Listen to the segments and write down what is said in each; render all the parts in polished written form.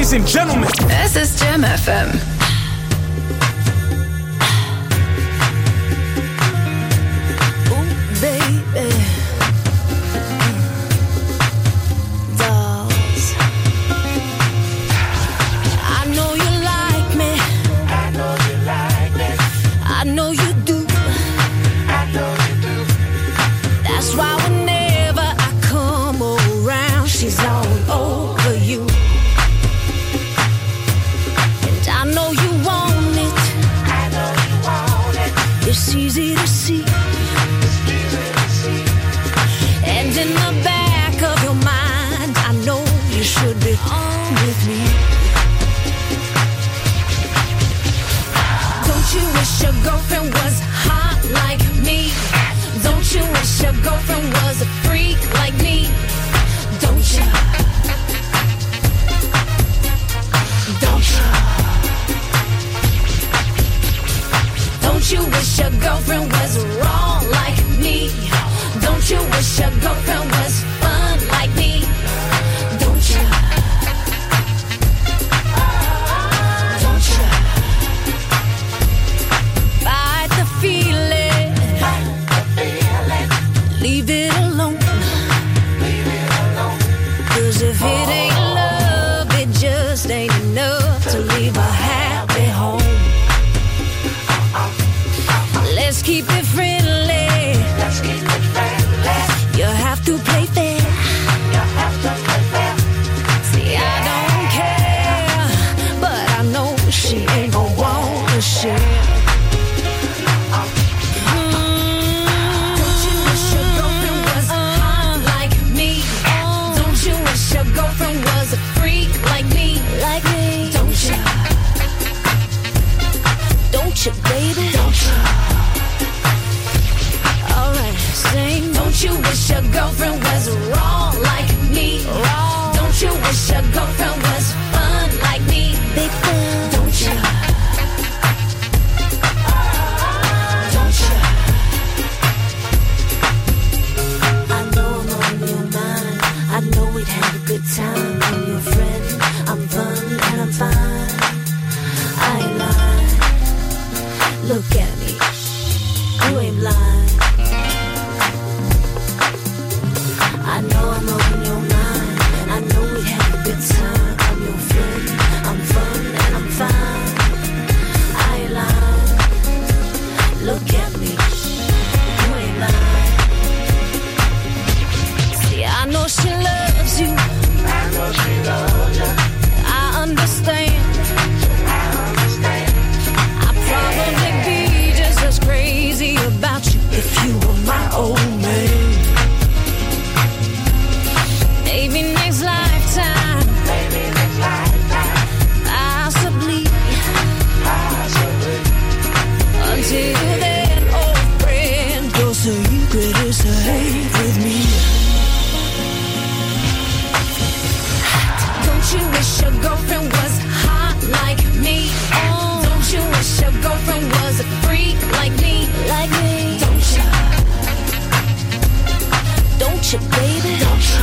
Ladies and Gentlemen. Es ist Jam FM. It's easy to see. And in the back of your mind, I know you should be on with me. Don't you wish your girlfriend was hot like me? Don't you wish your girlfriend was a freak like me? Don't you? Don't you? Don't you wish your girlfriend was wrong like me? Don't you wish your girlfriend was fun like me? Don't you? Don't you? Fight the feeling. Leave it alone. 'Cause if it ain't love, it just ain't enough to leave a happy home. Let's keep it friendly. Let's keep it friendly. You have to play fair. You have to play fair. See, I don't care, but I know she ain't gon' want to share. Don't you wish your girlfriend was hot like me? Don't you wish your girlfriend was a freak like me? Like me? Don't you? Don't you, baby? Don't you? Don't you wish your girlfriend was wrong like me? Wrong. Don't you wish your girlfriend was fun like me? Big fun. Don't you? Don't you? I know I'm on your mind. I know we'd have a good time. I'm your friend. I'm fun and I'm fine. I ain't lying. Look at me. You ain't lying. I know I'm on your mind. I know we have a good time. I'm your friend. I'm fun and I'm fine. I ain't lying. Look at me. You ain't lying. See, I know she loves you. I know she loves you. I understand. I understand. I'd probably be just as crazy about you if you were my old man. Maybe next lifetime. Maybe next lifetime. Possibly. Possibly. Until then, old friend, your secret is safe with me. Don't you wish your girlfriend was hot like me? Don't you wish your girlfriend was a freak like me? Like me? Don't you? Don't you, baby? Don't you?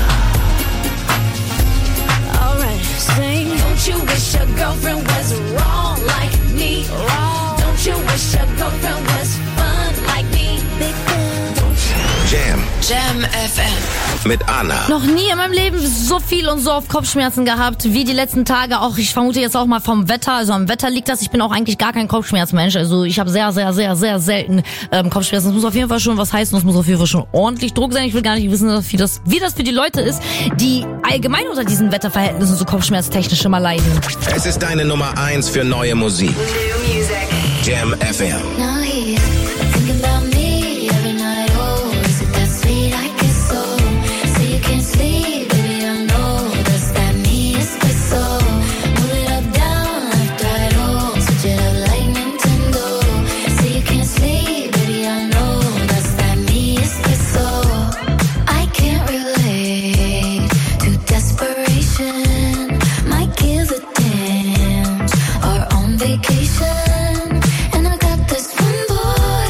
Sing. Don't you wish your girlfriend was wrong like me? Wrong. Don't you wish your girlfriend was fun like me? Big fun. Don't you? Jam FM. Mit Anna. Noch nie in meinem Leben so viel und so oft Kopfschmerzen gehabt wie die letzten Tage. Auch ich vermute jetzt auch mal vom Wetter. Also am Wetter liegt das. Ich bin auch eigentlich gar kein Kopfschmerzmensch. Also ich habe sehr, sehr, sehr, sehr selten Kopfschmerzen. Es muss auf jeden Fall schon was heißen. Es muss auf jeden Fall schon ordentlich Druck sein. Ich will gar nicht wissen, wie das für die Leute ist, die allgemein unter diesen Wetterverhältnissen so kopfschmerztechnisch immer leiden. Es ist deine Nummer 1 für neue Musik. New Music. Jam FM. Now he's thinking about me every night. Oh, is it that sweet I get so? Say you can't sleep, baby, I know that's that me espresso. Move it up, down, left, right, oh, switch it up like Nintendo. Say you can't sleep, baby, I know that's that me espresso. I can't relate to desperation. My gears are damned, are on vacation. And I got this one boy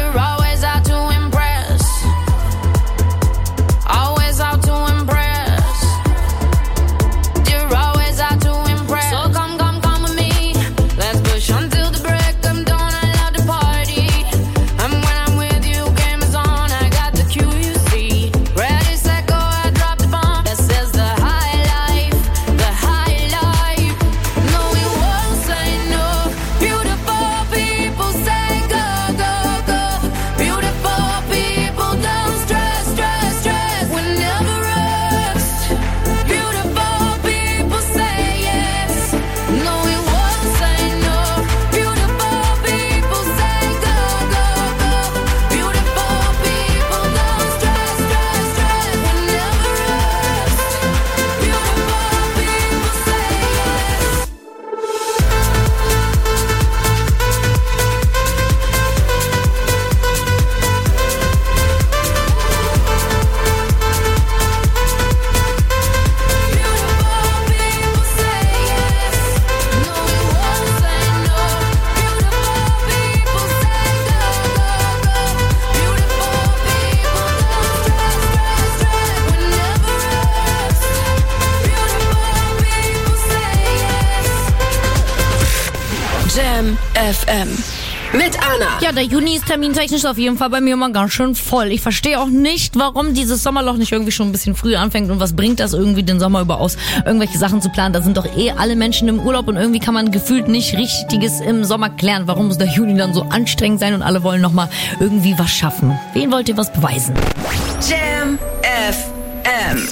You're always out to impress. Always out to impress. You're always out to impress. So come with me. Let's push until the break of dawn. I love to party. And when I'm with you, game is on. I got the cue, you see. Ready, set, go, I drop the bomb. This is the high life, the high life. No, we won't say no. Beautiful people say go, go, go. Beautiful people don't stress, stress, stress. We never rest. Beautiful people say yes. No, we won't say no. Beautiful people say go, go, go. Beautiful people don't stress, stress, stress. We never rest. Beautiful people say yes. Jam FM. Mit Anna. Ja, der Juni ist termintechnisch auf jeden Fall bei mir immer ganz schön voll. Ich verstehe auch nicht, warum dieses Sommerloch nicht irgendwie schon ein bisschen früher anfängt und was bringt das irgendwie den Sommer über aus, irgendwelche Sachen zu planen. Da sind doch alle Menschen im Urlaub und irgendwie kann man gefühlt nicht Richtiges im Sommer klären. Warum muss der Juni dann so anstrengend sein und alle wollen nochmal irgendwie was schaffen? Wen wollt ihr was beweisen? Jam FM.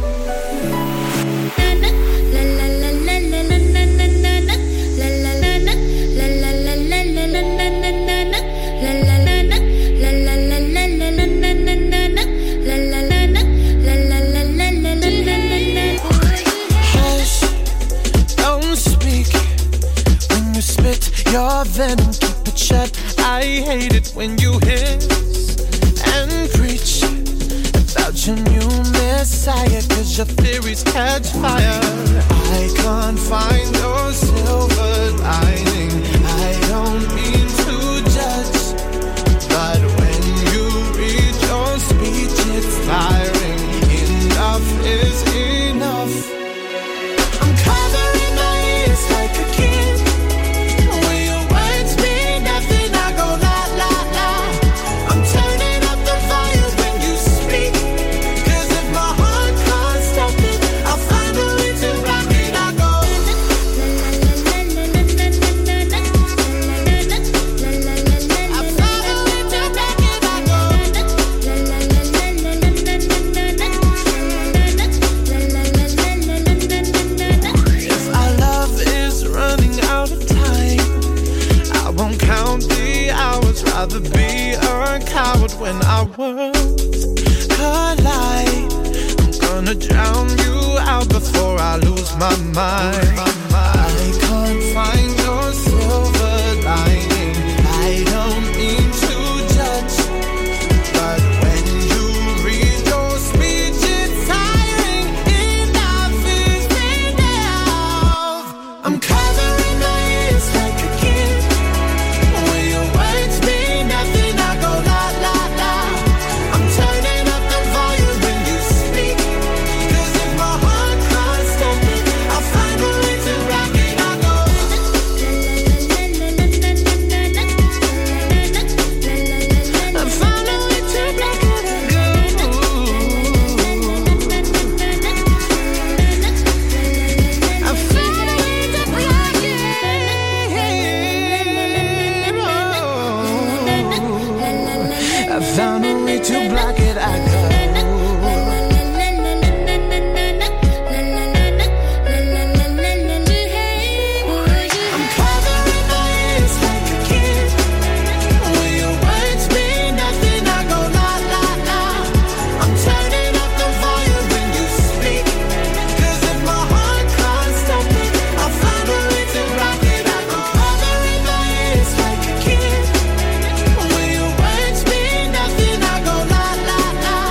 Hush, don't speak when you spit your venom, keep it shut. I hate it when you hiss and preach about your new messiah, 'cause your theories catch fire. I can't find your silver lining. I don't mean to judge, but when you read your speech, it's tiring. Enough is enough. I'm covering my ears like a kid. When your words mean nothing, I go la la la. I'm turning up the volume when you speak, 'cause if my heart can't stop it, I'll find a way to block it. I go If our love is running out of time, I won't count the hours. Rather be a coward when our worlds collide. I'm gonna drown you out before I lose my mind. I can't find your silver lining. I don't mean to judge, but when you read your speech, it's tiring. Enough is enough. I'm covering my ears like a kid. When your words mean nothing, I go la la la. I'm turning up the volume when you speak, 'cause if my heart can't stop it, I'll find a way to rock it. I go I found a way to rock it. I go I found a way to rock it. I found a way to block it. I go. I'm covering my ears like a kid. When your words mean nothing, I go la la la. I'm turning up the volume when you speak, 'cause if my heart can't stop it, I'll find a way to rock it. I go covering my ears like a kid. When your words mean nothing, I go la la la.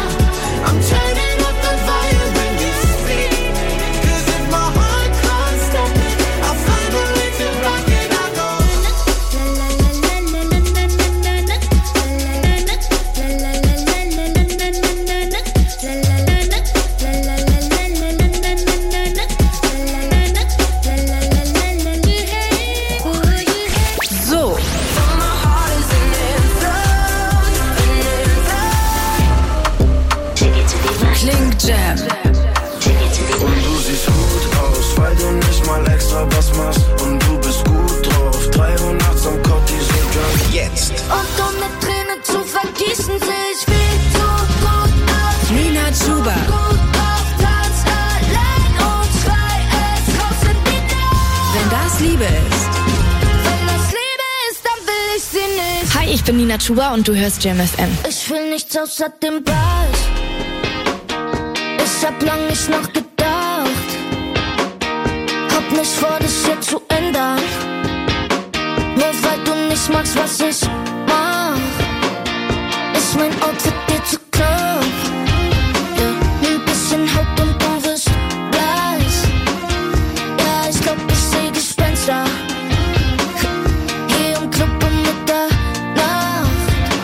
vergießen, seh ich viel zu gut aus. Nina Chuba. Gut auf Tanz, allein und schrei es raus in die Nacht. Wenn das Liebe ist. Wenn das Liebe ist, dann will ich sie nicht. Hi, ich bin Nina Chuba und du hörst Jam FM. Ich will nichts außer dem Preis. Ich hab lang nicht nachgedacht. Hab nicht vor, das hier zu ändern. Nur weil du nicht magst, was ich mach. Ist mein Outfit dir zu knapp? Ja, ein bisschen Haut und du wirst blass. Ja, ich glaub, ich seh Gespenster. Hier im Club um Mitternacht.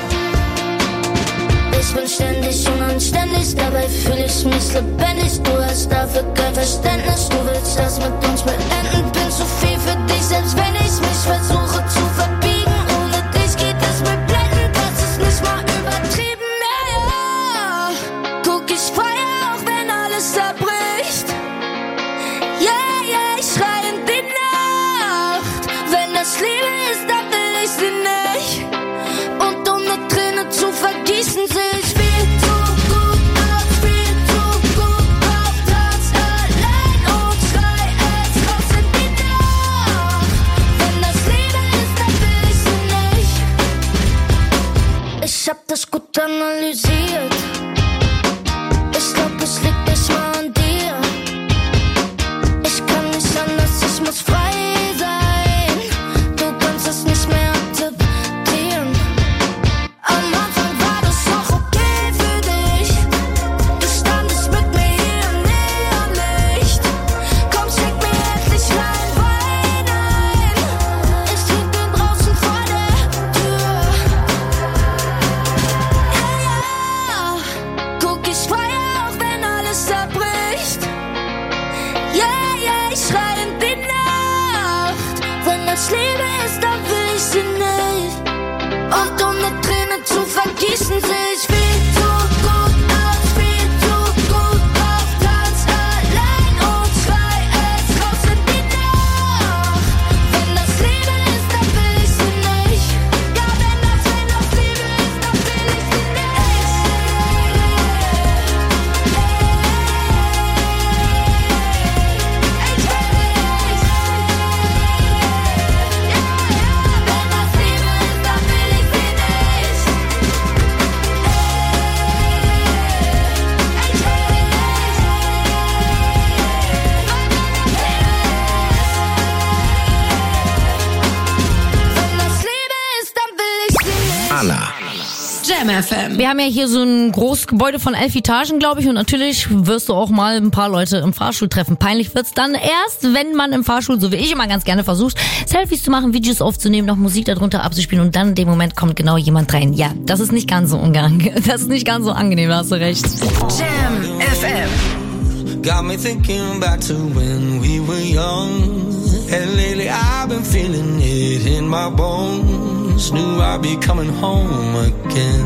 Ich bin ständig unanständig, dabei fühl ich mich lebendig. Du hast dafür kein Verständnis, du willst das mit uns beenden. Bin zu viel für dich, selbst wenn ich mich versuche zu verbiegen. Ohne dich geht es mir blendend, das ist nicht mal übertrieben. Ja, ja. Guck, ich feier auch, wenn alles zerbricht. Ja, ja, ich schrei in die Nacht. Wenn das Liebe ist, dann will ich sie nicht. Und um eine Träne zu vergießen, seh ich viel zu gut aus, viel zu gut auf Tanz, allein und schrei es raus in die Nacht. Wenn das Liebe ist, dann will ich sie nicht. Ich hab das gut analysiert. Ich glaub, es liegt nicht mal an dir. Ich kann nicht anders, ich muss frei sein. Du kannst es nicht mehr akzeptieren. Am Anfang war das noch okay für dich. Du standest mit mir hier im Neonlicht. Komm, schick mir endlich rein Wein ein. Ich trink den draußen vor der Tür. Ja, ja. Guck, ich feier auch, wenn alles zerbricht. Ja, ja, ich schrei in die Nacht. Wenn das Liebe ist, dann will ich sie nicht. Und um eine Träne zu vergießen, seh ich viel zu gut aus, viel zu gut auf Tanz, allein und schrei es raus in die Nacht. Wenn das Liebe ist, dann will ich sie nicht. Ja, wenn das Liebe ist, dann will ich sie nicht. Anna. Jam FM. Wir haben ja hier so ein großes Gebäude von 11 Etagen, glaube ich, und natürlich wirst du auch mal ein paar Leute im Fahrstuhl treffen. Peinlich wird's dann erst, wenn man im Fahrstuhl, so wie ich immer ganz gerne versucht, Selfies zu machen, Videos aufzunehmen, noch Musik darunter abzuspielen und dann in dem Moment kommt genau jemand rein. Ja, das ist nicht ganz so das ist nicht ganz so angenehm, da hast du recht. Jam FM. Got me thinking back to when we were young. And lately I've been feeling it in my bones. Knew I'd be coming home again.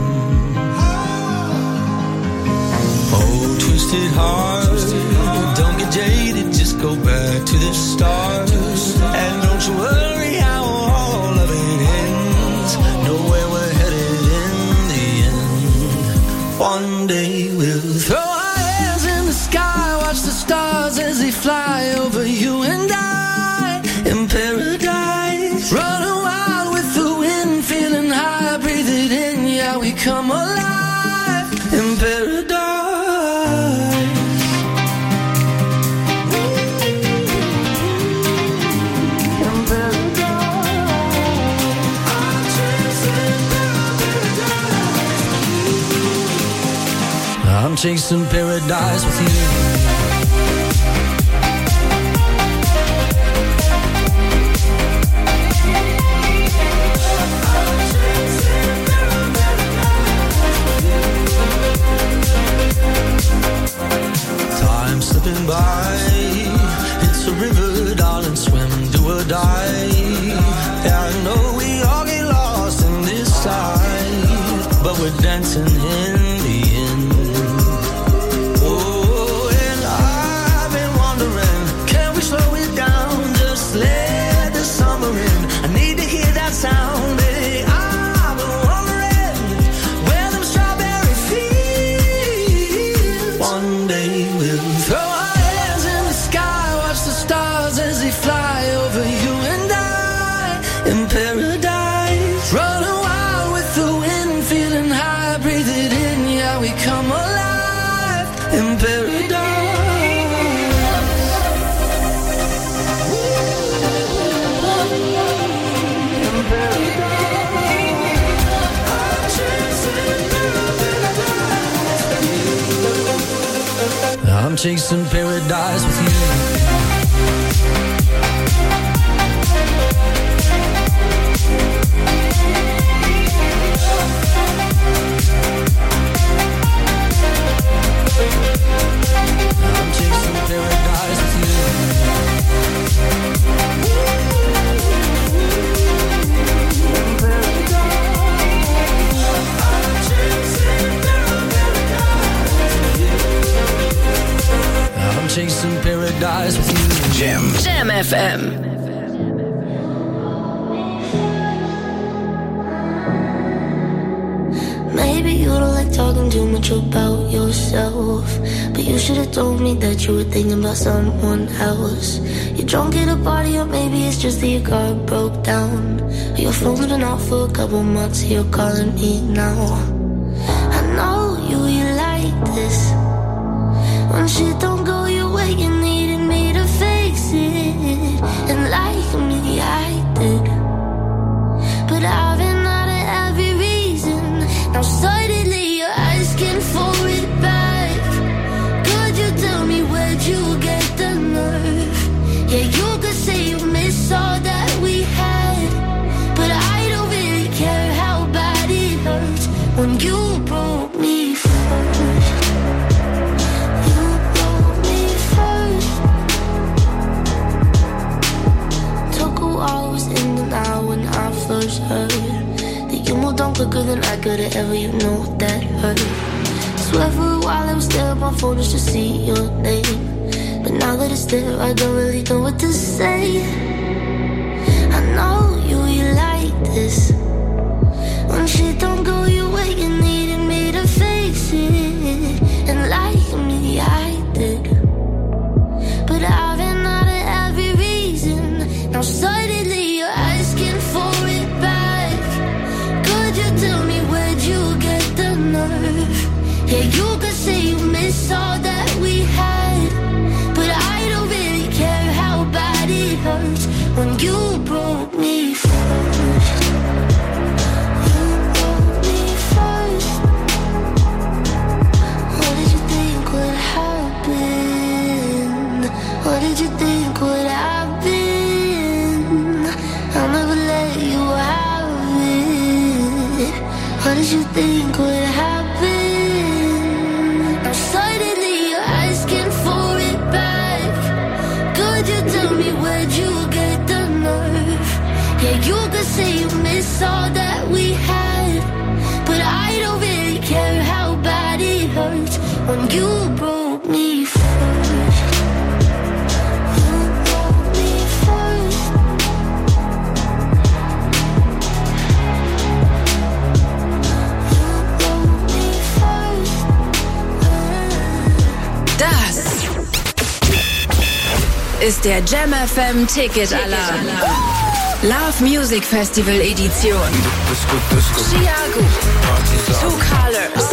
Oh, twisted heart, don't get jaded, just go back to the start. And don't you worry how all of it ends. Know where we're headed in the end. One day we'll throw our hands in the sky, watch the stars as they fly over you and I in paradise. Running wild with the wind, feeling high, breathe it in, yeah, we come alive in paradise. In paradise. I'm chasing paradise. I'm chasing paradise with you. By. It's a river, darling, swim, do or die. Yeah, I know we all get lost in this life, but we're dancing in the end. Oh, and I've been wondering, can we slow it down, just let the summer in? I need to hear that sound, baby. I've been wondering, come alive in paradise. I'm chasing paradise with you. I'm chasing paradise with you. I'm chasing paradise with you. Jam FM. Maybe you don't like talking too much about yourself, but you should have told me that you were thinking about someone else. You're drunk at a party, or maybe it's just that your car broke down. Your phone's been out for a couple months, you're calling me now. I know you like this. When shit don't go your way, you needed me to fix it. And like me, I did. But I've been out of every reason. Now suddenly you're asking for it back. Could you tell me where'd you get the nerve? Yeah, you could say you miss all that we had, but I don't really care how bad it hurts when you broke me first. You broke me first. Took a while, was in denial when I first heard that you moved on quicker than I could've ever, you know that hurt. Swear for a while I was there on my phone just to see your name, but now that it's there I don't really know what to say. I know you like this. When shit don't go your way, you needed me to fix it. And like me, I did. But I've been out of every reason. Now suddenly you're asking for it back. Could you tell me where'd you get the nerve? Yeah, you could say you miss all that we had, but I don't really care how bad it hurts when you broke me first. You broke me first. What did you think would happen? What did you think would happen? I'll never let you have it. What did you think would happen? Now suddenly you're asking for it back. Could you tell me where'd you get the nerve? Yeah, you could say you miss all that we had, but I don't really care how bad it hurts when you broke me first. You broke me first. You broke me first. Das ist der Jam FM Ticket Alarm. Love Music Festival Edition. Chiago, Two Colors,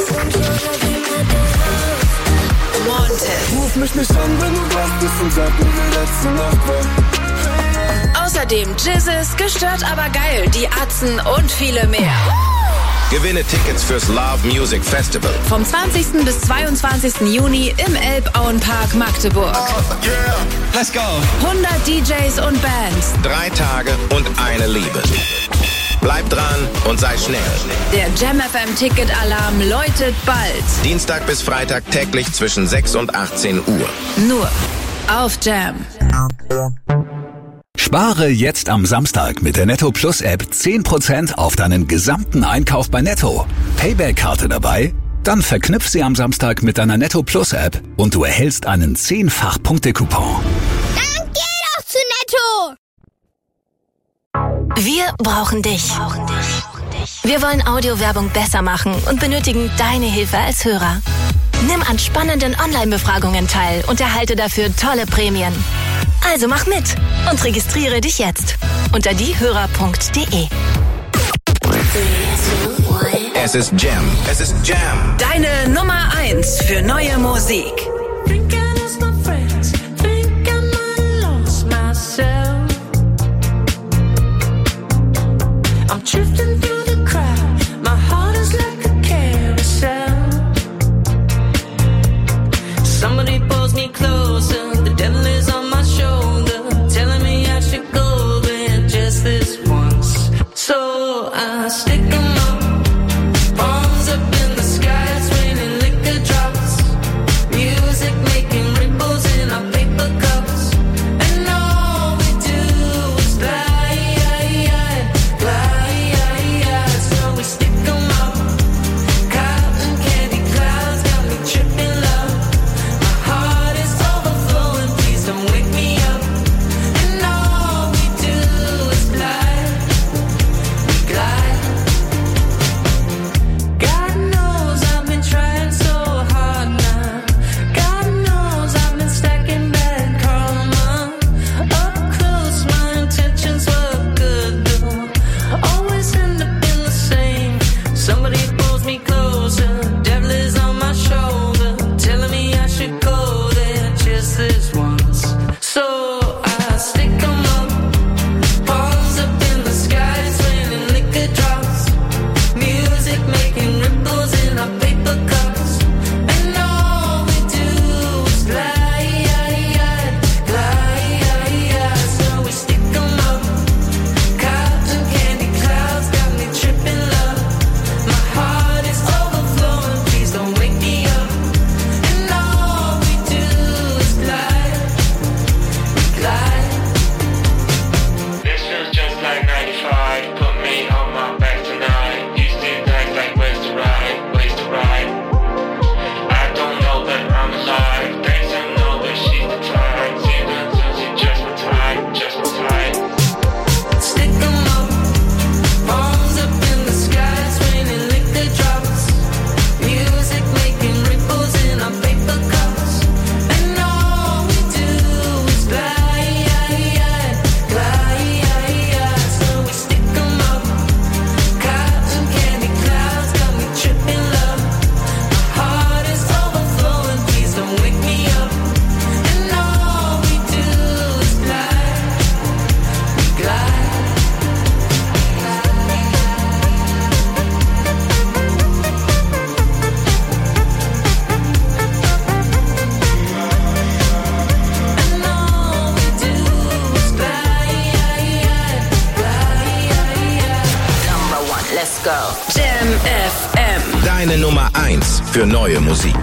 Montez. Ruf mich nicht an, wenn du wach bist und sag mir, wie letzte Nacht war. Außerdem Jizzes, Gestört aber geil, die Atzen und viele mehr. Gewinne Tickets fürs Love Music Festival. Vom 20. bis 22. Juni im Elbauenpark Magdeburg. Yeah, let's go. 100 DJs und Bands. 3 Tage und eine Liebe. Bleib dran und sei schnell. Der Jam FM Ticket Alarm läutet bald. Dienstag bis Freitag täglich zwischen 6 und 18 Uhr. Nur auf Jam. Spare jetzt am Samstag mit der Netto Plus App 10% auf deinen gesamten Einkauf bei Netto. Payback-Karte dabei? Dann verknüpf sie am Samstag mit deiner Netto Plus App und du erhältst einen 10-fach-Punkte-Coupon. Dann geh doch zu Netto! Wir brauchen dich. Wir wollen Audiowerbung besser machen und benötigen deine Hilfe als Hörer. Nimm an spannenden Online-Befragungen teil und erhalte dafür tolle Prämien. Also mach mit und registriere dich jetzt unter diehörer.de. Es ist Jam. Es ist Jam. Deine Nummer 1 für neue Musik. Drifting through the crowd, my heart is like a carousel. Somebody pulls me closer, the devil is on my shoulder, telling me I should go there just this once. So I stick 'em up, palms up in the sky, it's raining liquor drops, music making ripples in our paper cups, and all we do is glide. Jam FM. Deine Nummer 1 für neue Musik.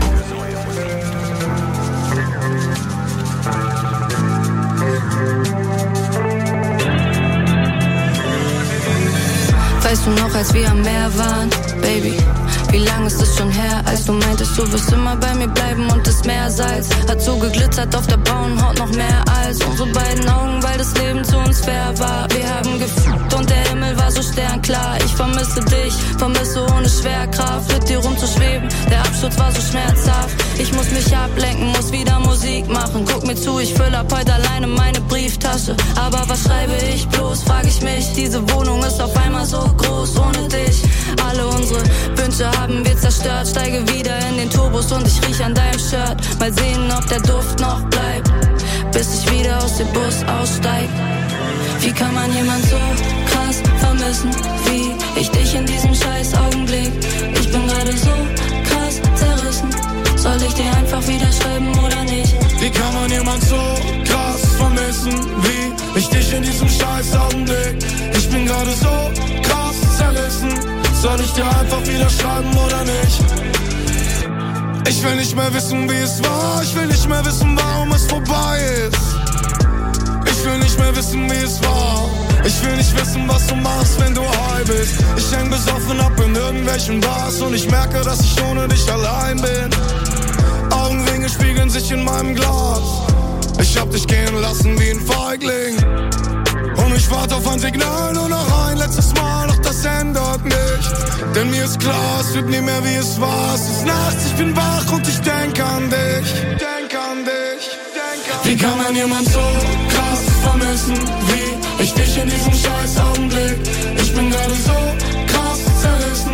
Weißt du noch, als wir am Meer waren, Baby? Wie lang ist es schon her, als du meintest, du wirst immer bei mir bleiben und das Meersalz hat so geglitzert auf der braunen Haut noch mehr als unsere beiden Augen, weil das Leben zu uns fair war. Wir haben gefühlt und der Himmel war so sternklar. Ich vermisse dich, vermisse ohne Schwerkraft, mit dir rumzuschweben. Der Absturz war so schmerzhaft. Ich muss mich ablenken, muss wieder Musik machen. Guck mir zu, ich fülle ab heute alleine meine Brieftasche. Aber was schreibe ich bloß, frag ich mich. Diese Wohnung ist auf einmal so groß ohne dich. Alle unsere Wünsche haben wir zerstört. Steige wieder in den Turbos und ich riech an deinem Shirt. Mal sehen, ob der Duft noch bleibt, bis ich wieder aus dem Bus aussteig. Wie kann man jemand so krass vermissen, wie ich dich in diesem scheiß Augenblick? Ich bin gerade so krass zerrissen. Soll ich dir einfach wieder schreiben oder nicht? Wie kann man jemand so krass vermissen, wie ich dich in diesem scheiß Augenblick? Ich bin gerade so krass zerrissen. Soll ich dir einfach wieder schreiben oder nicht? Ich will nicht mehr wissen, wie es war. Ich will nicht mehr wissen, warum es vorbei ist. Ich will nicht mehr wissen, wie es war. Ich will nicht wissen, was du machst, wenn du high bist. Ich häng besoffen ab in irgendwelchen Bars und ich merke, dass ich ohne dich allein bin. Augenringe spiegeln sich in meinem Glas. Ich hab dich gehen lassen wie ein Feigling. Und ich warte auf ein Signal, nur noch ein letztes Mal, doch das ändert nichts. Denn mir ist klar, es wird nie mehr wie es war. Es ist nachts, ich bin wach und ich denk an dich. Denk an dich, denk an dich. Wie kann man jemand so krass vermissen, wie ich dich in diesem scheiß Augenblick? Ich bin gerade so krass zerrissen.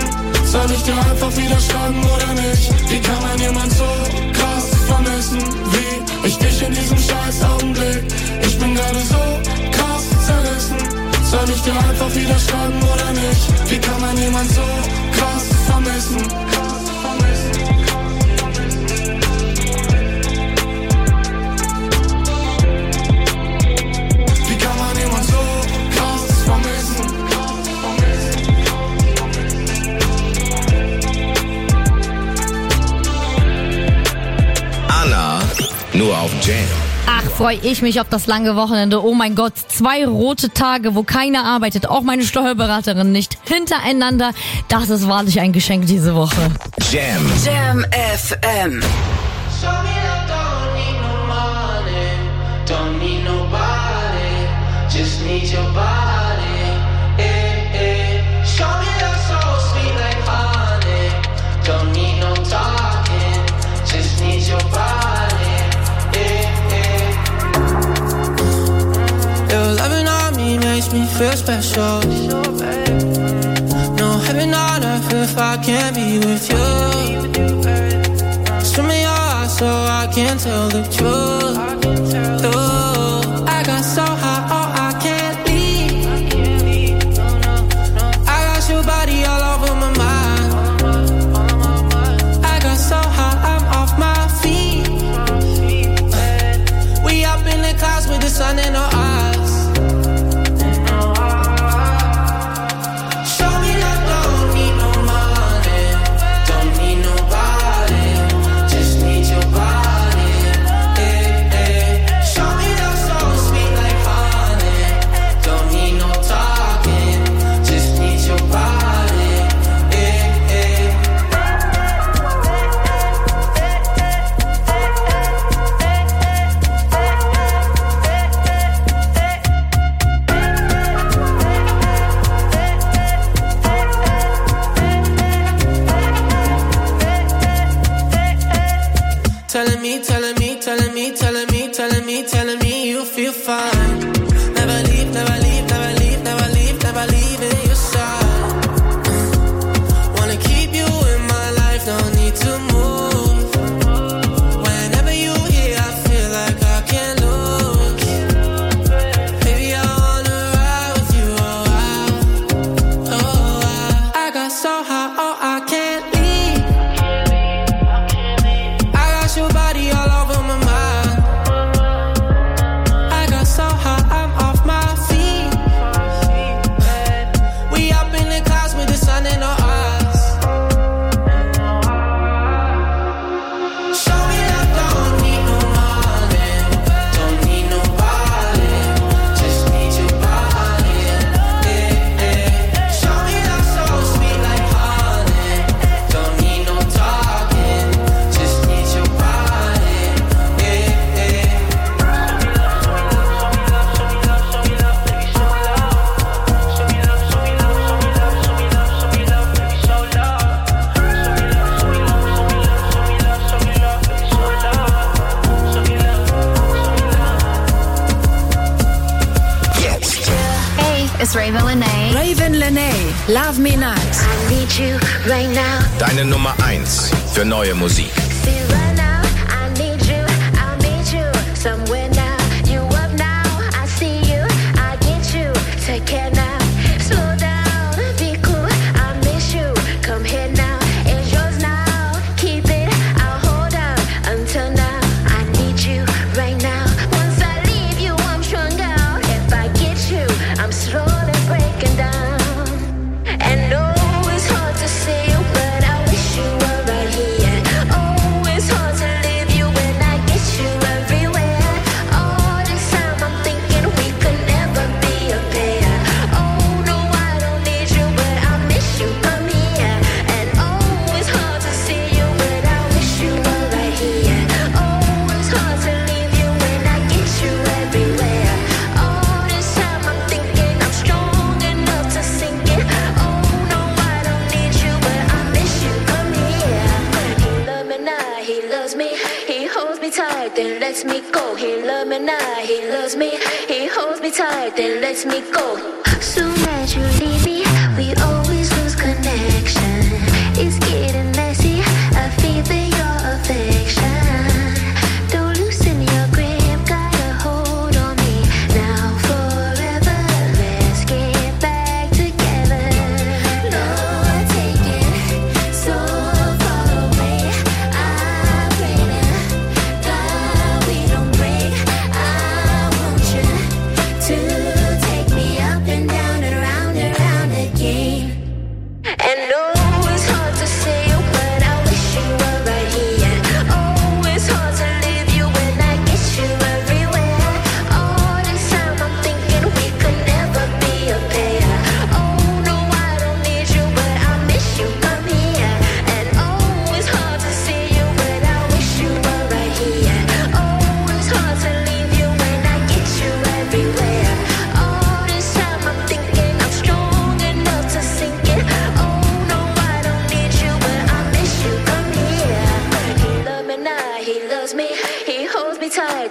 Soll ich dir einfach wieder schreiben oder nicht? Wie kann man jemand so krass vermissen wie ich dich in diesem scheiß Augenblick? Ich bin gerade so krass zerrissen. Soll ich dir einfach wieder schreiben oder nicht? Wie kann man jemand so krass vermissen? Wie kann man jemand so krass vermissen? Anna, nur auf Jam. Ach, freue ich mich auf das lange Wochenende. Oh mein Gott, 2 rote Tage, wo keiner arbeitet, auch meine Steuerberaterin nicht, hintereinander. Das ist wahrlich ein Geschenk diese Woche. Jam. Jam FM. Don't need nobody, just need your body. Show me love so sweet like honey. Don't need no talking, just need your body. Your loving on me makes me feel special. No heaven on earth if I can't be with you. Swim in your eyes so I can tell the truth. I got so high, oh I can't leave. I got your body all over my mind. I got so high, I'm off my feet. We up in the clouds with the sun in our eyes. Show me that don't need no money, don't need nobody, just need your body. Telling me you feel fine. Never leave, never leave, never leave, never leave, never leave in your side. Wanna keep you in my life, no need to move. Whenever you here, I feel like I can't lose. Baby, I wanna ride with you, oh, I got so high, oh, I can't leave. I got your body all over my mind. It's Raven Lenae. Raven Lenae, Love Me Not. I need you right now. Deine Nummer 1 für neue Musik. See right now, I need you somewhere now. You up now, I see you, I get you. Take care now, slow down, be cool. I miss you, come here now. It's yours now, keep it, I'll hold on until now. I need you right now. Once I leave you, I'm strung out. If I get you, I'm slowly breaking down. And no, it's hard to see you, but I wish you were right here. Oh, it's hard to leave you when I get you everywhere. All this time I'm thinking we could never be a pair. Oh, no, I don't need you, but I miss you, come here. And oh, it's hard to see you, but I wish you were right here. Oh, it's hard to leave you when I get you everywhere. All this time I'm thinking I'm strong enough to sink it. Oh, no, I don't need you, but I miss you, come here. He love me now, he loves me. He holds me tight, then lets me go. He love me now, he loves me. He holds me tight, then lets me go. Soon as you leave me, we always lose connection.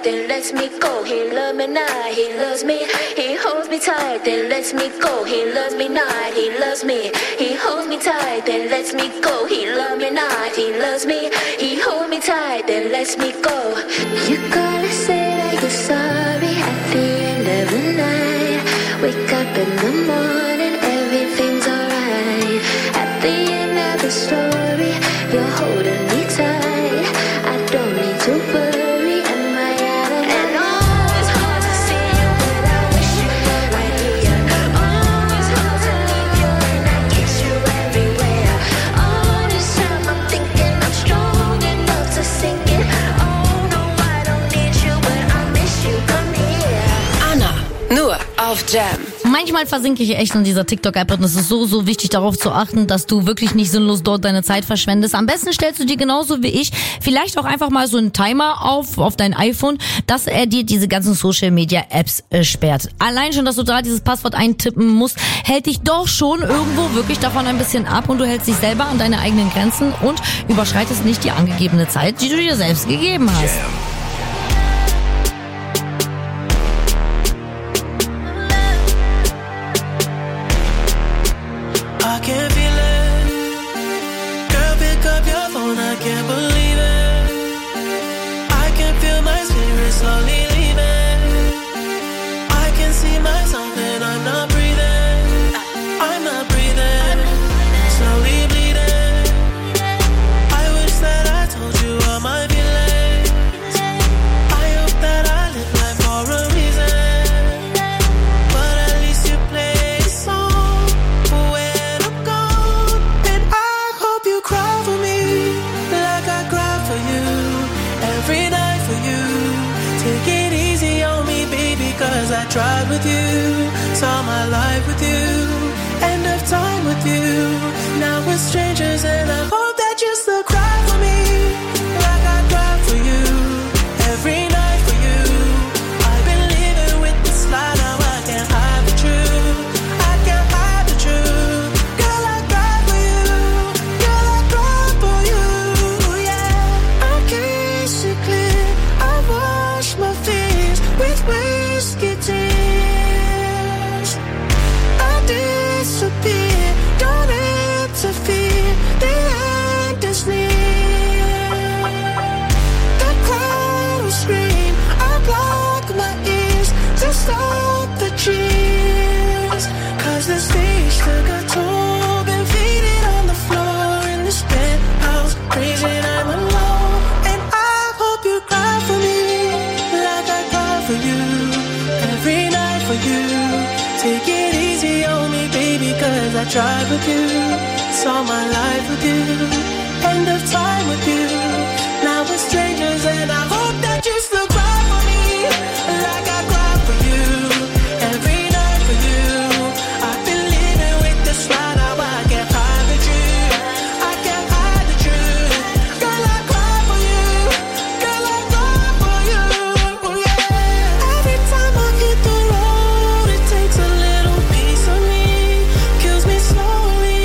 then lets me go. He loves me not, he loves me. He holds me tight, then lets me go. He loves me not, he loves me. He holds me tight, then lets me go. He loves me not, he loves me. He holds me tight, then lets me go. You gotta say that you're sorry at the end of the night. Wake up in the morning, everything's alright. At the end of the story, you're holding me tight. I don't need to worry, am I out of my mind? Oh, it's hard to see you, but I wish you were right here. Oh, it's hard to leave you, and I kiss you everywhere. All this time I'm thinking I'm strong enough to sink it. Oh, no, I don't need you, but I miss you, come here. Anna, nur auf Jam. Manchmal versinke ich echt in dieser TikTok-App und es ist so wichtig, darauf zu achten, dass du wirklich nicht sinnlos dort deine Zeit verschwendest. Am besten stellst du dir genauso wie ich vielleicht auch einfach mal so einen Timer auf dein iPhone, dass er dir diese ganzen Social-Media-Apps sperrt. Allein schon, dass du da dieses Passwort eintippen musst, hält dich doch schon irgendwo wirklich davon ein bisschen ab und du hältst dich selber an deine eigenen Grenzen und überschreitest nicht die angegebene Zeit, die du dir selbst gegeben hast. I can't feel it. Girl, pick up your phone, I can't believe it. I can feel my spirit slowly leaving. I can see myself and I'm not breathing. I'm not breathing. Slowly bleeding. I wish that I told you all my feelings. I hope that I live life for a reason. But at least you play a song for when I'm gone. And I hope you cry for me like I cry for you. Every night for you. Take it easy on me, baby, cause I tried with you. Saw my life with you. End of time with you. Now we're strangers and I hope that you still cry for me like I cry for you. Every night for you. I've been living with this lie, now I can't hide the truth. I can't hide the truth. Girl, I cry for you. Girl, I cry for you. Yeah, I kiss it clear. I wash my fears with whiskey tears. I disappear, don't interfere. The end is near. The crowd will scream. I block my ears to stop the cheers. Cause the stage took a toll. Been faded on the floor in this penthouse. Crazy and I'm alone. And I hope you cry for me like I cry for you. Every night for you. Take it easy on me, baby, cause I tried with you. Saw my life with you. End of time with you. Now we're strangers and I hope that you still cry for me like I cry for you. Every night for you. I've been living with this lie, now I can't hide the truth. I can't hide the truth. Girl, I cry for you. Girl, I cry for you. Yeah. Every time I hit the road, it takes a little piece of me. Kills me slowly.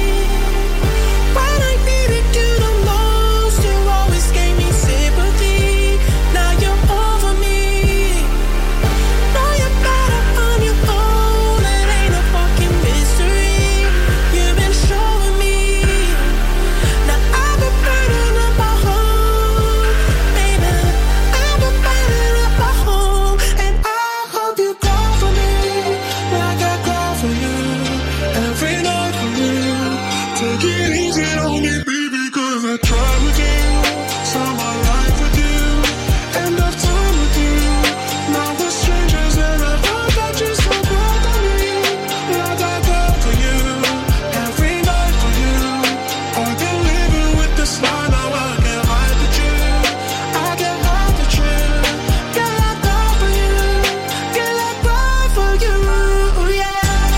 When I needed you the most, you always gave me sympathy. Now you're over me. Now you're better on your own. It ain't a fucking mystery. You've been showing me. Now I've been burning up my home, baby. I've been burning up my home, and I hope you cry for me like I cry for you. Every night for you. Take it easy on me, baby, cause I tried with you. Saw my life with you. End of time with you. Now we're strangers and I hope that you still cry for me like I cry for you. Every night for you. I've been living with this lie, now I can't hide the truth. I can't hide the truth. Girl, I cry for you. Girl, I cry for you. Yeah.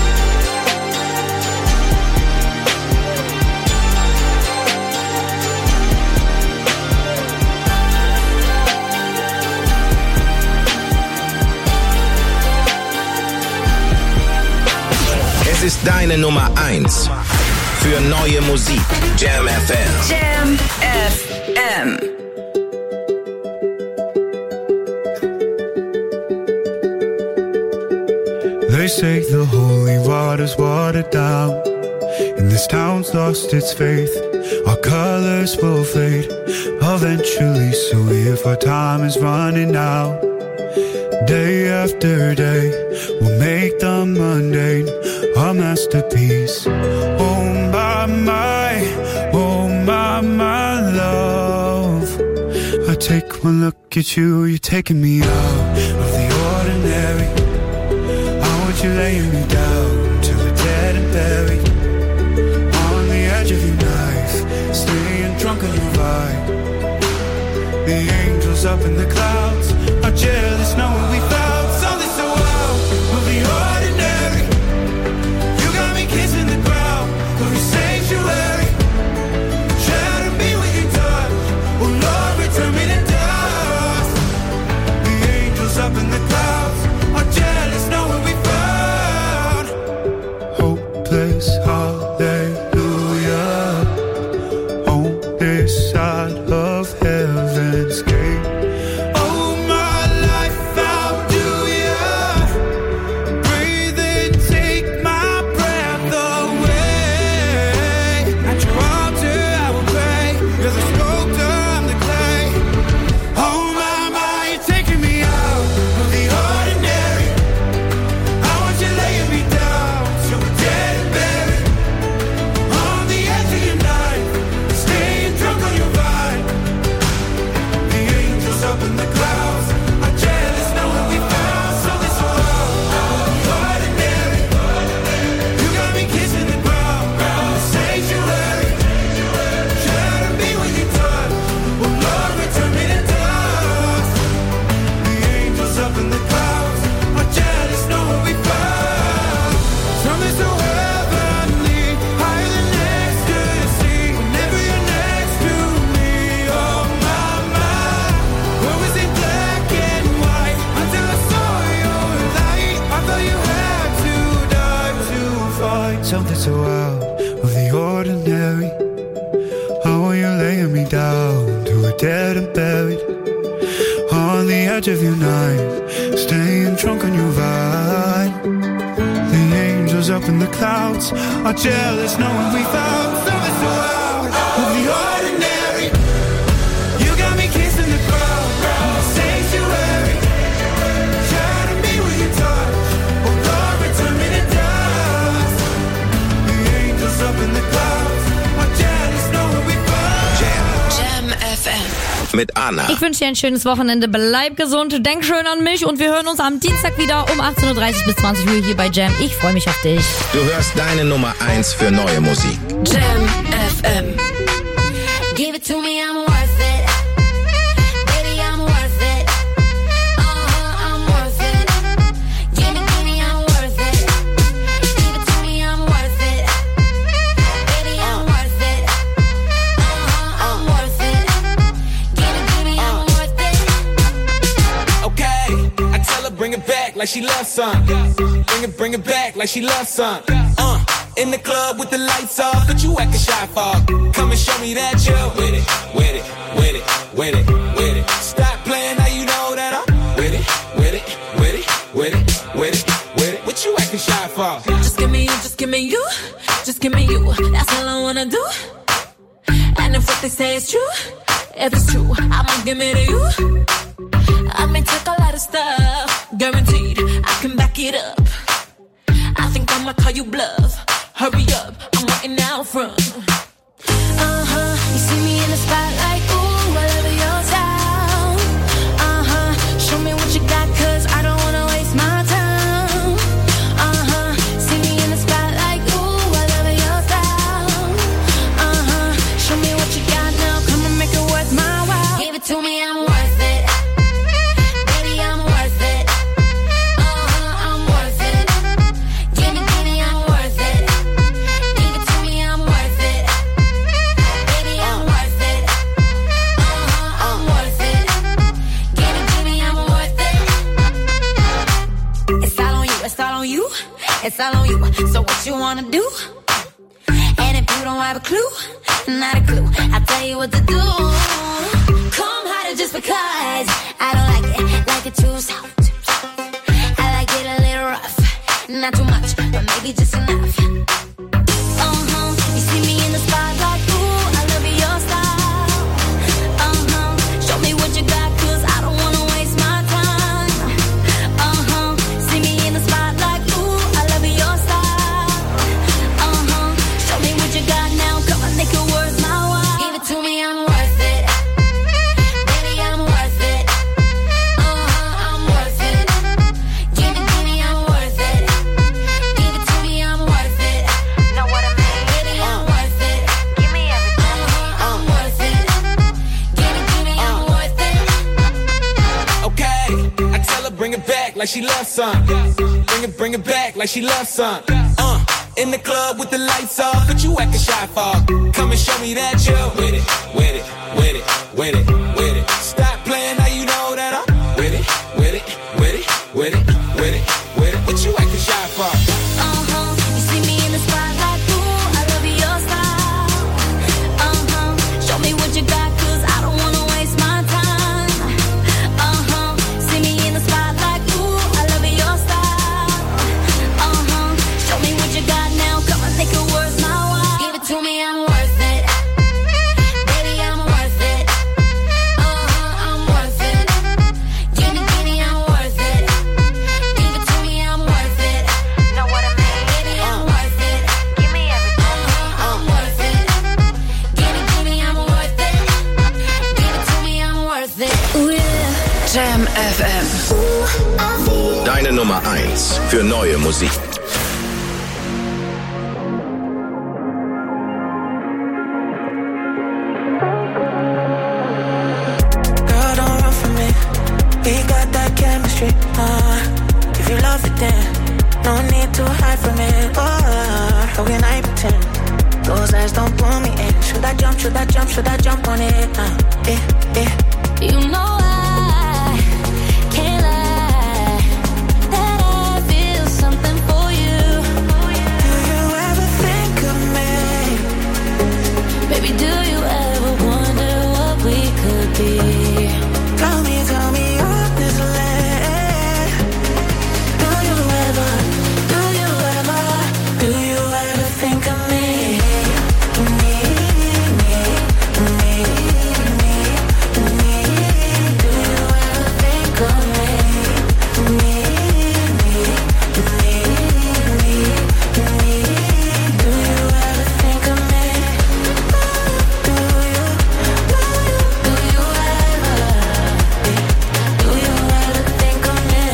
Es ist deine Nummer 1 für neue Musik. Jam FM. Jam FM. They say the holy water's watered down, and this town's lost its faith. Our colors will fade eventually, so if our time is running out, day after day, we'll make the mundane a masterpiece. Oh my love, I take one look at you, you're taking me out of the ordinary. I want you laying me down till we're dead and buried, on the edge of your knife, staying drunk on your vibe. The angels up in the clouds are jealous knowing we found something so wild of the ordinary. You got me kissing the ground of your sanctuary. Shadow me with your touch, oh Lord, return me to dust. The angels up in the clouds are jealous knowing we found hopeless hallelujah on this side of heaven's gate. Oh my life, how do ya breathe and take my breath away? At your altar I will pray, you're the sculptor, I'm the clay. Oh my, you're taking me out of the ordinary. I want you laying me down till we're dead and buried, on the edge of your knife, staying drunk on your vine. The angels up in the clouds are jealous knowing we found something so wild, the ordinary. You got me kissing the ground on the sanctuary. Shadow me when you touch, oh Lord, return me to dust. The angels up in the clouds are jealous knowing we found something so heavenly, higher than ecstasy. Whenever you're next to me, oh my, where was it black and white until I saw your light? I thought you had to die to find something so out of the ordinary. How are you laying me down to a dead and buried, on the edge of your knife, staying drunk on your vine. The angels up in the clouds are jealous knowing we found something so out of the ordinary. You got me kissing the ground, sanctuary. Shadow me with your touch, oh Lord, return me to dust. The angels up in the clouds are jealous knowing we found Jam FM. Mit Anna. Ich wünsche dir ein schönes Wochenende, bleib gesund, denk schön an mich und wir hören uns am Dienstag wieder um 18.30 Uhr bis 20 Uhr hier bei Jam. Ich freue mich auf dich. Du hörst deine Nummer 1 für neue Musik. Jam FM. Give it to me, I'm worth it. Baby, I'm worth it. I'm worth it. Give me, I'm worth it. Give it to me, I'm worth it. Baby, I'm worth it. I'm worth it. Give me, I'm worth it. Okay, I tell her bring it back like she loves some. Bring it back like she loves some. In the club with the lights off, but you acting shy for. Come and show me that you're with it, with it, with it, with it, with it. Stop playing, now you know that I'm with it, with it, with it, with it, with it, with it. What you acting shy for? Just give me you, just give me you, just give me you. That's all I wanna do. And if what they say is true, if it's true, I'ma give it to you. I may take a lot of stuff, guaranteed I can back it up. I think I'ma call you bluff. Hurry up, I'm waiting out front. You see me in the spotlight, ooh, I love your style. Show me what you got, 'cause I don't wanna waste my time. See me in the spotlight, ooh, I love your style. Show me what you got now, come and make it worth my while. Give it to me, I'm worth it. Baby, I'm worth it. I'm worth it. Give me, I'm worth it. Give it to me, I'm worth it. Baby, I'm worth it. I'm worth it. Give me, I'm worth it. It's all on you, it's all on you, it's all on you. So what you wanna do? And if you don't have a clue, not a clue, I'll tell you what to do. Come harder just because I don't like it too soft. I like it a little rough, be just enough. You see me in the spotlight, ooh, I love your style. Show me what you got, 'cause I don't wanna waste my time. See me in the spotlight, ooh, I love your style. Show me what you got now, come on, make it worth my while. Give it to me, I'm worth it. Baby, I'm worth it. I'm worth it. Give me, I'm worth it. Give it to me, I'm worth it. Know what I mean? Baby, I'm worth it. Give me everything. I'm worth it. Give me, I'm worth it. Okay, I tell her bring it back like she loves some. Bring it back like she loves some. In the club with the lights off, but you acting shy for. Come and show me that you're with it, with it, with it, with it, with it. Stop playing, now you know that I'm with it, with it, with it, with it, with it, with it. What you acting shy for? You see me in the spotlight, ooh, I love your style. Show me what you got, 'cause I don't wanna waste my time. See me in the spotlight, ooh, I love your style. Show me what you got now, come on, make it worth my while. Give it to me, I'm worth it. Baby, I'm worth it. I'm worth it. Give me, I'm worth it. Give it to me, I'm worth it. Know what I mean? Baby, I'm worth it. Give me everything. I'm worth it. Give me, I'm worth it. Give it to me, I'm worth it. Ooh, yeah. Jam FM. Deine Nummer 1 für neue Musik. Girl, don't run from me. We got that chemistry. If you love it, then no need to hide from it. How can I pretend? Those eyes don't pull me in. Should I jump? Should I jump? Should I jump on it? You know I can't lie that I feel something for you. Do you ever think of me? Baby, do you ever wonder what we could be? Tell me honestly. Do you ever think of me? Me. Do you ever think of me? Me. Do you ever think of me? Do you ever think of me?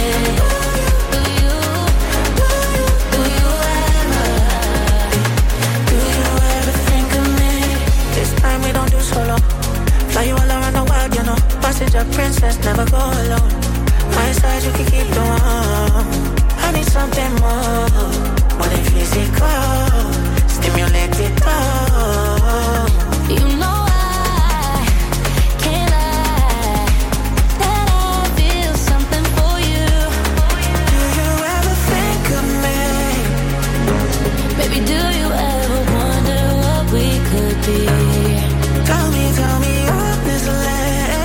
Do you ever think of me? This time we don't do solo. Fly you all around the world, you know. Passenger princess, never go alone. My side, you can keep the warm. I need something more than physical. Stimulate it all. You know I can't lie that I feel something for you. Do you ever think of me? Baby, do you ever wonder what we could be? Tell me honestly.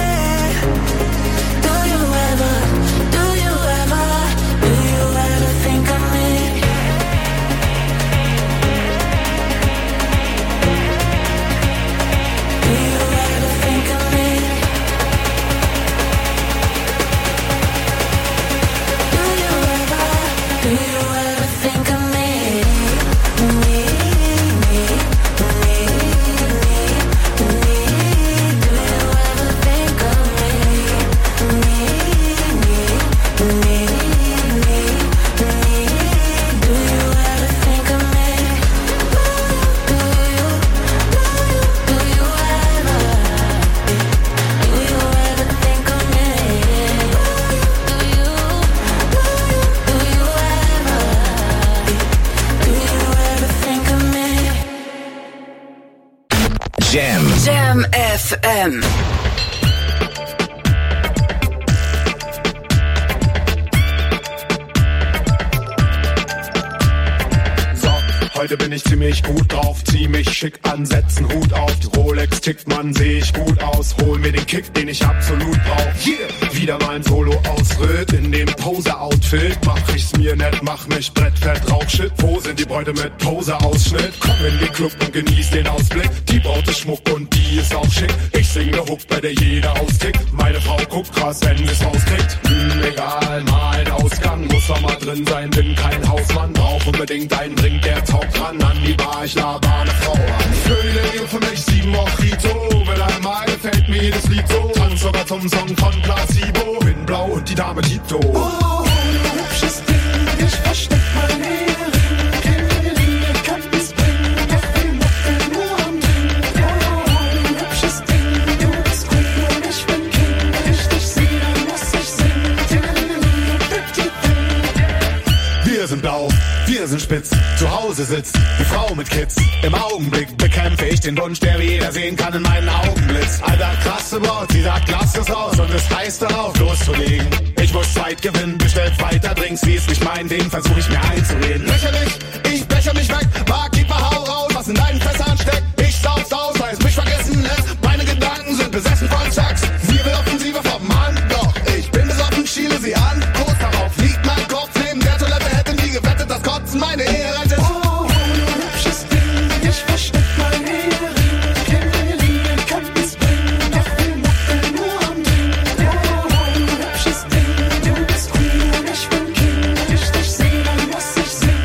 Do you ever think of me? Do you ever think of me? Do you ever think of me? Me. Do you ever think of me? Me. Do you ever think of me? Do you ever think of me? Do you ever think of me? Jam FM. Heute bin ich ziemlich gut drauf, zieh mich schick an, setzen Hut auf. Die Rolex tickt, man, seh ich gut aus. Hol mir den Kick, den ich absolut brauch. Yeah. Wieder mal ein Solo-Ausritt in dem Pose-Outfit. Mach ich's mir nett, mach mich brettfett, Rauchshit. Wo sind die Bräute mit Pose-Ausschnitt? Komm in den Club und genieß den Ausblick. Die Braut ist Schmuck und die ist auch schick. Ich sing ne Hook, bei der jeder austickt. Meine Frau guckt krass, wenn es rauskriegt. Egal, mal ein Ausgang, muss doch mal drin sein. Bin kein Hausmann, brauch unbedingt einen Drink, der taugt ran an die Bar. Ich laber eine Frau an. Fülle für mich 7 Mojito. Mit einmal gefällt mir jedes Lied so. Tanz sogar zum Song von Placebo. Bin blau und die Dame Tito. Oh, ein hübsches Ding, ich versteck meine Ehre. Keine Linie kann es bringen, doch wir mucken nur am Ding. Oh, ein hübsches Ding, du bist Queen und ich bin King. Wenn ich dich sehe, dann muss ich singen. Wir sind blau, wir sind spitz, zu Hause sitzt die Frau mit Kids. Im Augenblick bekämpfe ich den Wunsch, der wie jeder sehen kann in meinen Augen blitzt. Alter, krasse Braut, sie sagt, lass es raus und es heißt darauf loszulegen. Ich muss Zeit gewinnen, bestellt weiter Drinks, wie es nicht mein Ding, versuch ich mir einzureden. Lächerlich, ich becher mich weg, Barkeeper, hau raus, was in deinen Fässern steckt. Ich sauf's aus, weil es mich vergessen lässt. Meine Gedanken sind besessen von Sex. Sie will Offensive vom Mann, doch ich bin besoffen, schiele sie an. Kurz darauf liegt mein Kopf neben der Toilette, hätten die gewettet, dass Kotzen meine Ehe rettet. Oh, ein hübsches Ding, ich versteck meine Ehre. Keine Linie kann es bringen, doch wir mucken nur am Ding. Oh, ein hübsches Ding, du bist Queen und ich bin King. Wenn ich dich sehe, dann muss ich singen.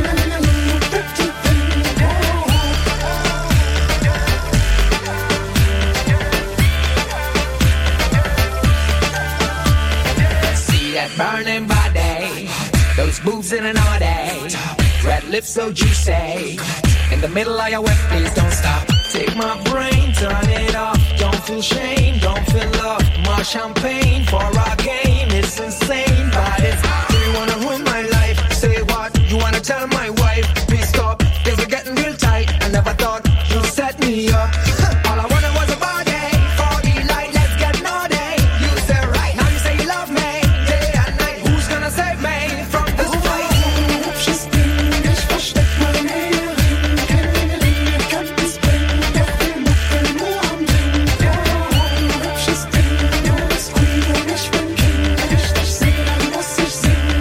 See that burning body, those boobs in an all day, red lips so juicy, in the middle of your wet, please don't stop. Take my brain, turn it off, don't feel shame, don't feel love, more champagne for our game, it's insane, but it's, do you wanna ruin my life, say what, you wanna tell my wife, please stop, things are getting real tight, I never thought you'd set me up, all I wanted was a body, for the light, let's get naughty, you said right, now you say you love me, day and night, who's gonna save me from this fight? Hübsches Ding, ich versteck meine Ehre. Keine Linie kann es bringen, doch wir mucken nur am Ding. Oh, ein hübsches Ding, du bist Queen und ich bin King. Wenn ich dich sehe, dann muss ich singen.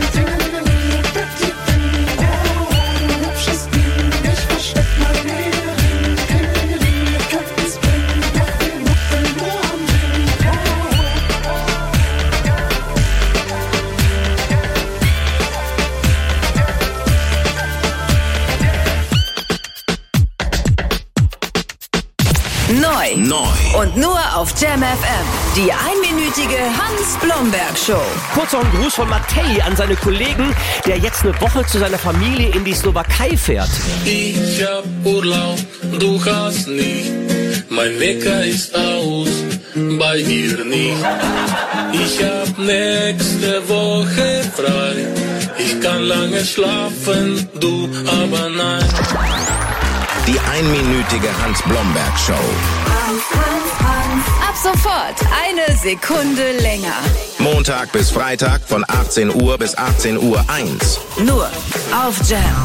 Oh, ein hübsches Ding, ich versteck meine Ehre. Keine Linie kann es bringen, doch wir mucken nur am Ding. Neu. Und nur auf Jam FM. Die einminütige Hans-Blomberg-Show. Kurzer Gruß von Matej an seine Kollegen, der jetzt eine Woche zu seiner Familie in die Slowakei fährt. Ich hab Urlaub, du hast nicht. Mein Wecker ist aus, bei dir nicht. Ich hab nächste Woche frei. Ich kann lange schlafen, du aber nein. Die einminütige Hans-Blomberg-Show. Ab sofort eine Sekunde länger. Montag bis Freitag von 18 Uhr bis 18:01 Uhr. Nur auf Jam.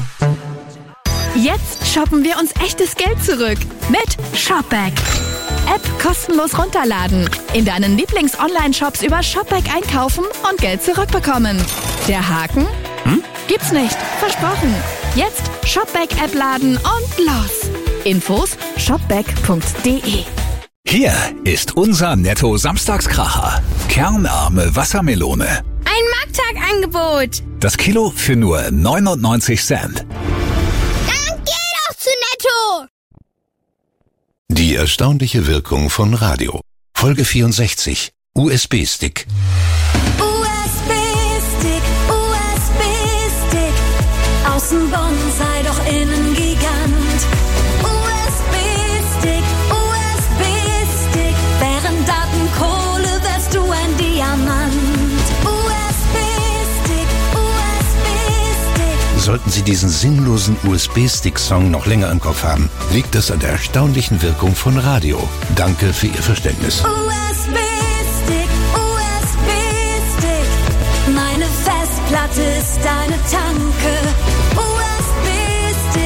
Jetzt shoppen wir uns echtes Geld zurück mit Shopback. App kostenlos runterladen. In deinen Lieblings-Online-Shops über Shopback einkaufen und Geld zurückbekommen. Der Haken? Gibt's nicht. Versprochen. Jetzt Shopback-App laden und los. Infos shopback.de. Hier ist unser Netto-Samstagskracher. Kernarme Wassermelone. Ein Markttagangebot. Das Kilo für nur 99 Cent. Dann geh doch zu Netto. Die erstaunliche Wirkung von Radio. Folge 64. USB-Stick. USB-Stick, USB-Stick. Außen Bonsai, doch innen Gigant. USB-Stick, USB-Stick. Während Daten Kohle wärst du ein Diamant. USB-Stick, USB-Stick. Sollten Sie diesen sinnlosen USB-Stick-Song noch länger im Kopf haben, liegt das an der erstaunlichen Wirkung von Radio. Danke für Ihr Verständnis. USB-Stick, USB-Stick. Meine Festplatte ist deine Tanke. USB-Stick,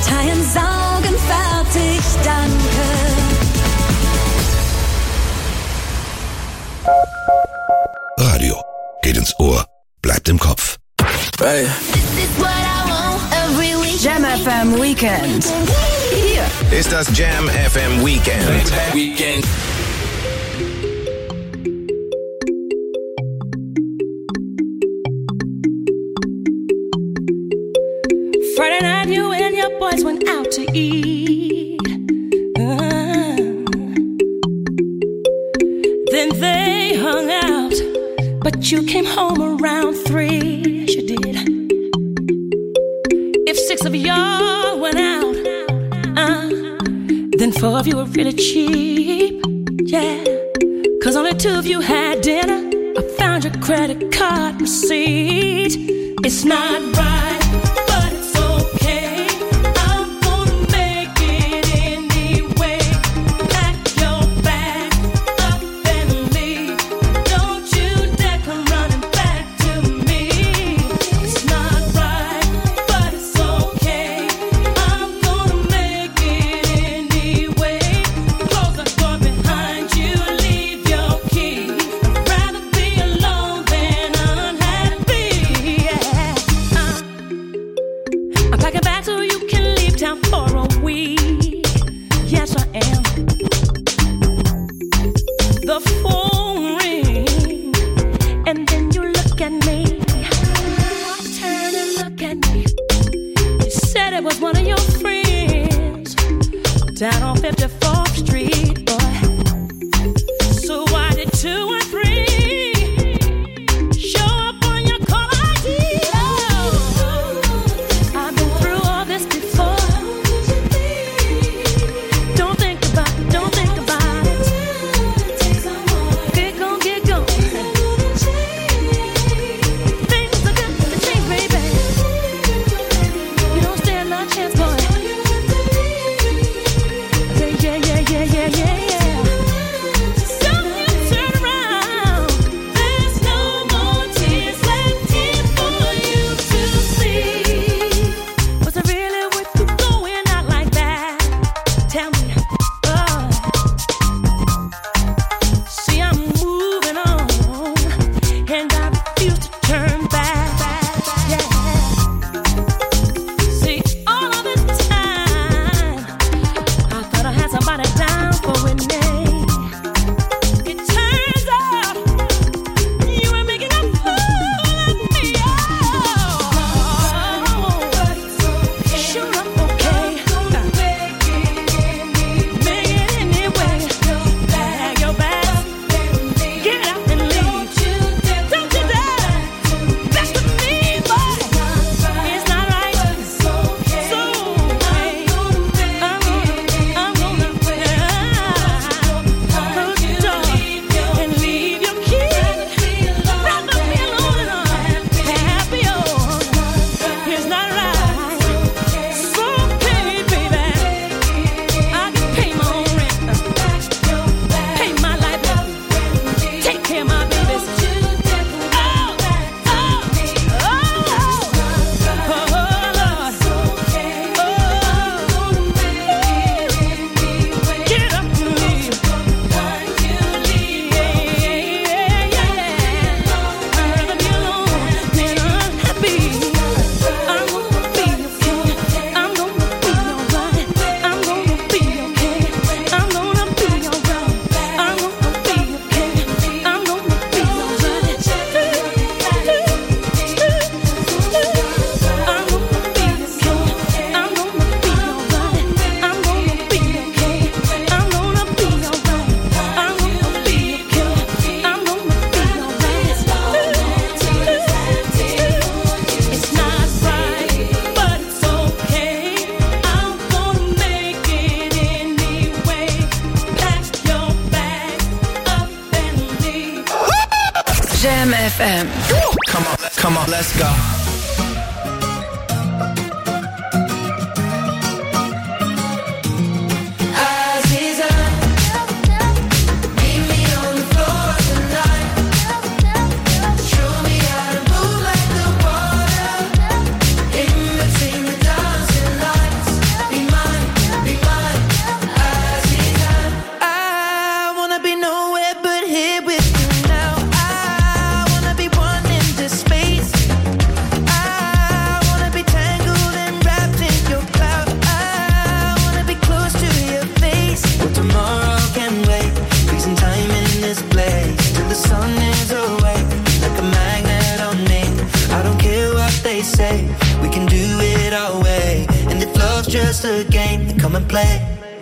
Parteien saugen fertig, danke. Radio geht ins Ohr, bleibt im Kopf. Hey. Jam FM Weekend. Hier ist das Jam FM Weekend. Friday night, you and your boys went out to eat. Then they hung out, but you came home around 3. Yes, you did. If 6 of y'all went out, then 4 of you were really cheap. Yeah, 'cause only 2 of you had dinner. I found your credit card receipt. It's not right. Down on 54th Street, boy. So why did 2 and 3 show up on your call ID? Oh, I've been through all this before. Don't think about it, don't think about it. Get gone, get gone. Things are gonna change, baby. You don't stand no chance, boy. Jam FM. Come on, let's go. just a game, then come and play.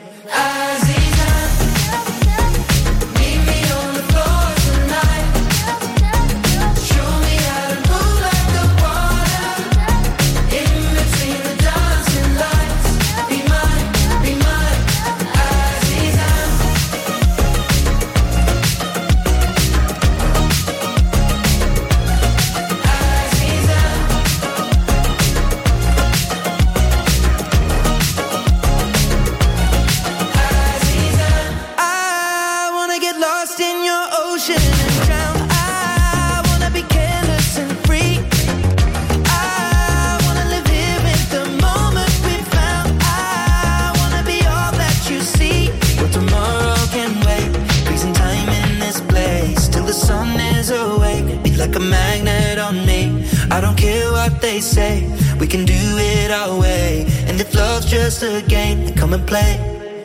Like a magnet on me. I don't care what they say, we can do it our way. And if love's just a game, then come and play.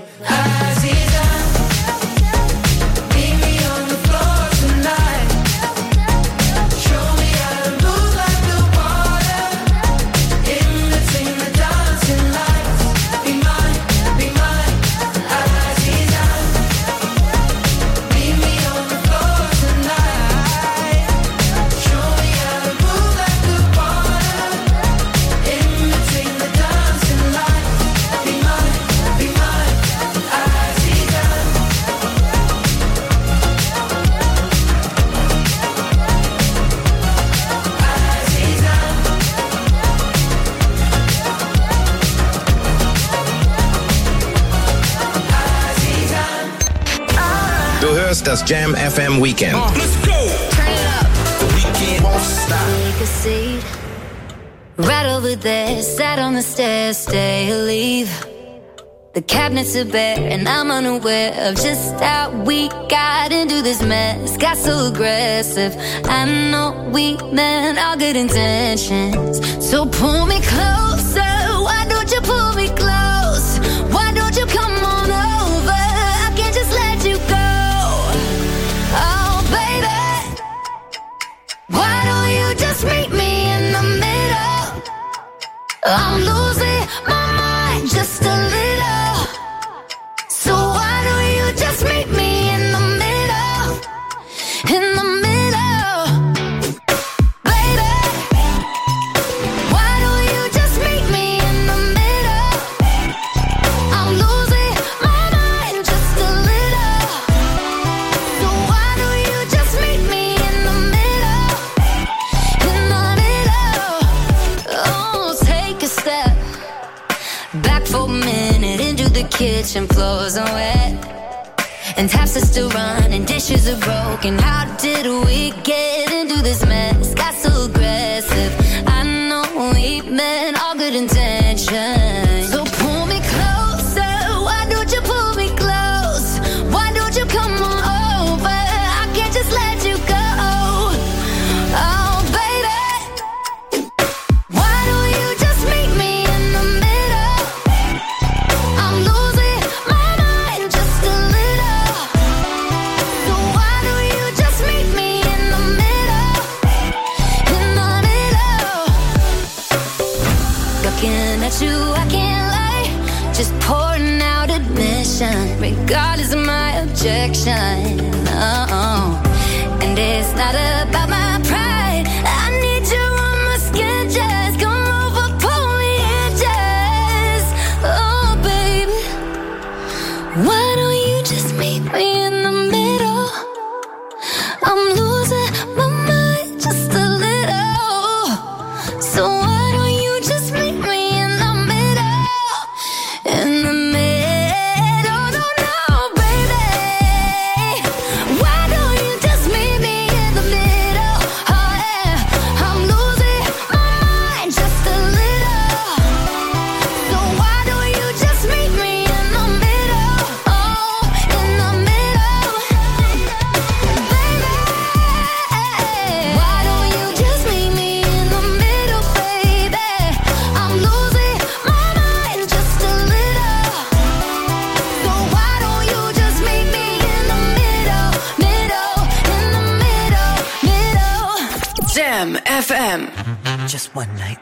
Du hörst das Jam FM Weekend. Let's go! Turn it up. The weekend won't stop. Take a seat. Right over there, sat on the stairs, stay or leave. The cabinets are bare and I'm unaware of just how we got into this mess. Got so aggressive. I know we meant all good intentions. So pull me closer. Why don't you pull me close? Why don't you come on over? I can't just let you go. Oh, baby, why don't you just meet me in the middle? I'm losing my mind just a little. So why don't you just meet me in the middle? In the middle, baby. Why don't you just meet me in the middle? I'm losing my mind just a little. So why don't you just meet me in the middle? In the middle. Oh, take a step back for a minute into the kitchen. Floors are wet and taps are still running, dishes are broken. How did we get into this mess? Got so aggressive. I know we meant all good intentions. So pull me closer. Why don't you pull me close? Why don't you come on over? I can't just let you go. Oh, baby, why don't you just meet me in the middle? I'm losing my mind just a little. So why don't you just meet me in the middle? In the middle. Looking at you, I can't lie. Just pouring out admission, regardless of my objection. Oh, and it's not about my pride. I need you on my skin, just come over, pull me in, just. Oh, baby, why don't you just meet me in the middle? I'm losing my mind just a little. So why don't you just meet me in the middle? In the middle, no, no, baby. Why don't you just meet me in the middle? Oh, yeah, I'm losing my mind just a little. So why don't you just meet me in the middle? Oh, in the middle, baby. Why don't you just meet me in the middle, baby? I'm losing my mind just a little. So why don't you just meet me in the middle, middle, in the middle, middle? Jam FM. Just one night,